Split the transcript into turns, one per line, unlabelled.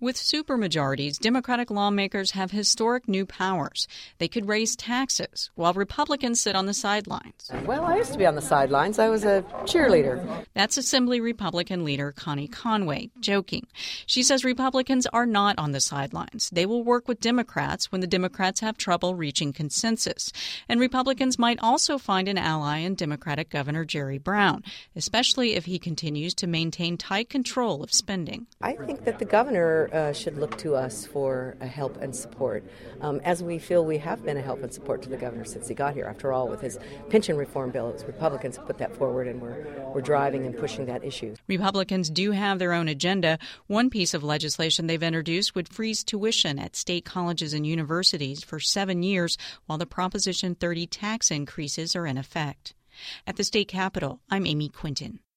With supermajorities, Democratic lawmakers have historic new powers. They could raise taxes, while Republicans sit on the sidelines.
Well, I used to be on the sidelines. I was a cheerleader.
That's Assembly Republican leader Connie Conway, joking. She says Republicans are not on the sidelines. They will work with Democrats when the Democrats have trouble reaching consensus. And Republicans might also find an ally in Democratic Governor Jerry Brown, especially if he continues to maintain tight control of spending.
I think that the governor should look to us for help and support, as we feel we have been a help and support to the governor since he got here. After all, with his pension reform bill, it's Republicans put that forward, and we're driving and pushing that issue.
Republicans do have their own agenda. One piece of legislation they've introduced would freeze tuition at state colleges and universities for 7 years while the Proposition 30 tax increases are in effect. At the state capitol, I'm Amy Quinton.